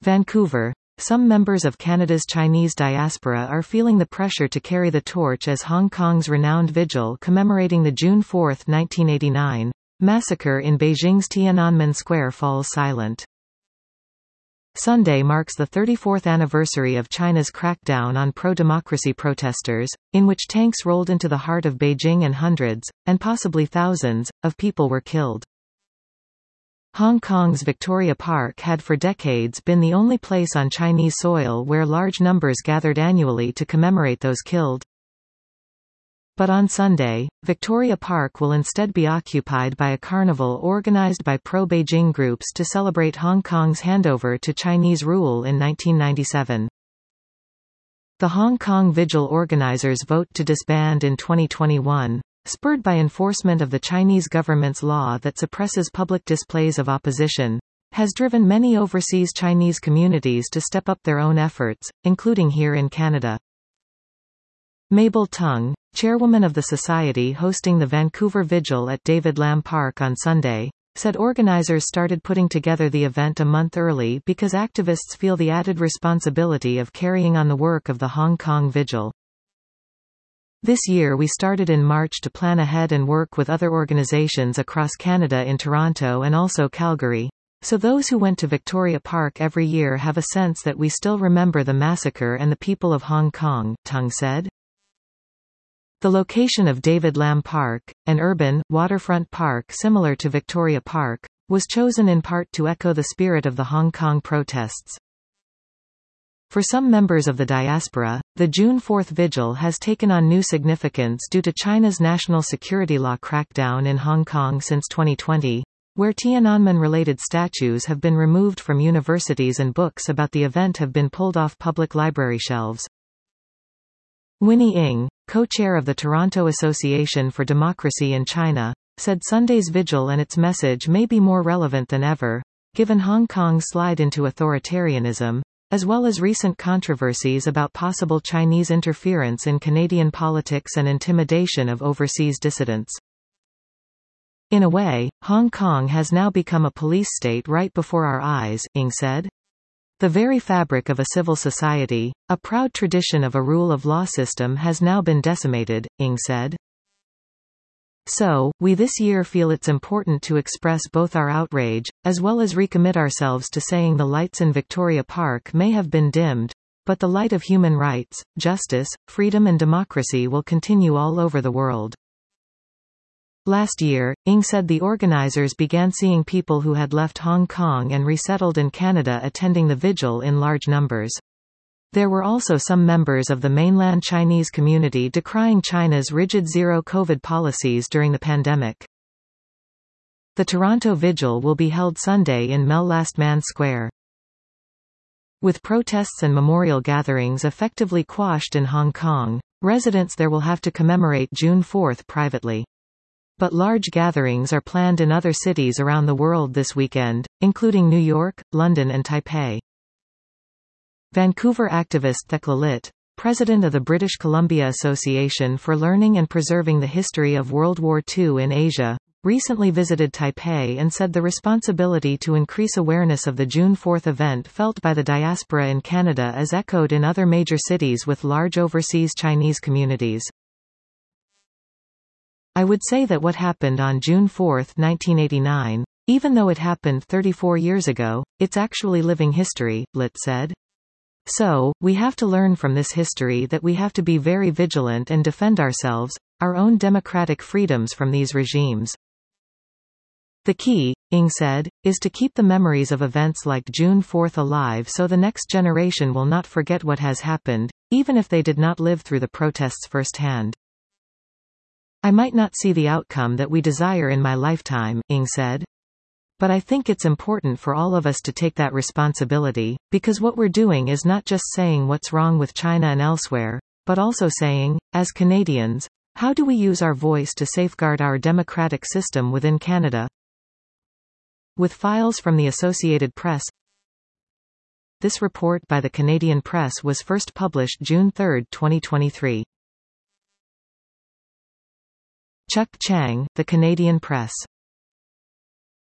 Vancouver. Some members of Canada's Chinese diaspora are feeling the pressure to carry the torch as Hong Kong's renowned vigil commemorating the June 4, 1989, massacre in Beijing's Tiananmen Square falls silent. Sunday marks the 34th anniversary of China's crackdown on pro-democracy protesters, in which tanks rolled into the heart of Beijing and hundreds, and possibly thousands, of people were killed. Hong Kong's Victoria Park had for decades been the only place on Chinese soil where large numbers gathered annually to commemorate those killed. But on Sunday, Victoria Park will instead be occupied by a carnival organized by pro-Beijing groups to celebrate Hong Kong's handover to Chinese rule in 1997. The Hong Kong Vigil organizers vote to disband in 2021. Spurred by enforcement of the Chinese government's law that suppresses public displays of opposition, has driven many overseas Chinese communities to step up their own efforts, including here in Canada. Mabel Tung, chairwoman of the society hosting the Vancouver Vigil at David Lam Park on Sunday, said organizers started putting together the event a month early because activists feel the added responsibility of carrying on the work of the Hong Kong Vigil. This year we started in March to plan ahead and work with other organizations across Canada in Toronto and also Calgary. So those who went to Victoria Park every year have a sense that we still remember the massacre and the people of Hong Kong, Tung said. The location of David Lam Park, an urban, waterfront park similar to Victoria Park, was chosen in part to echo the spirit of the Hong Kong protests. For some members of the diaspora, the June 4 vigil has taken on new significance due to China's national security law crackdown in Hong Kong since 2020, where Tiananmen-related statues have been removed from universities and books about the event have been pulled off public library shelves. Winnie Ng, co-chair of the Toronto Association for Democracy in China, said Sunday's vigil and its message may be more relevant than ever, given Hong Kong's slide into authoritarianism, as well as recent controversies about possible Chinese interference in Canadian politics and intimidation of overseas dissidents. In a way, Hong Kong has now become a police state right before our eyes, Ng said. The very fabric of a civil society, a proud tradition of a rule of law system has now been decimated, Ng said. So, we this year feel it's important to express both our outrage, as well as recommit ourselves to saying the lights in Victoria Park may have been dimmed, but the light of human rights, justice, freedom and democracy will continue all over the world. Last year, Ng said the organizers began seeing people who had left Hong Kong and resettled in Canada attending the vigil in large numbers. There were also some members of the mainland Chinese community decrying China's rigid zero-COVID policies during the pandemic. The Toronto Vigil will be held Sunday in Mel Lastman Square. With protests and memorial gatherings effectively quashed in Hong Kong, residents there will have to commemorate June 4 privately. But large gatherings are planned in other cities around the world this weekend, including New York, London and Taipei. Vancouver activist Thekla Litt, president of the British Columbia Association for Learning and Preserving the History of World War II in Asia, recently visited Taipei and said the responsibility to increase awareness of the June 4 event felt by the diaspora in Canada is echoed in other major cities with large overseas Chinese communities. I would say that what happened on June 4, 1989, even though it happened 34 years ago, it's actually living history, Litt said. So, we have to learn from this history that we have to be very vigilant and defend ourselves, our own democratic freedoms from these regimes. The key, Ng said, is to keep the memories of events like June 4 alive so the next generation will not forget what has happened, even if they did not live through the protests firsthand. I might not see the outcome that we desire in my lifetime, Ng said. But I think it's important for all of us to take that responsibility, because what we're doing is not just saying what's wrong with China and elsewhere, but also saying, as Canadians, how do we use our voice to safeguard our democratic system within Canada? With files from the Associated Press. This report by the Canadian Press was first published June 3, 2023. Chuck Chang, The Canadian Press.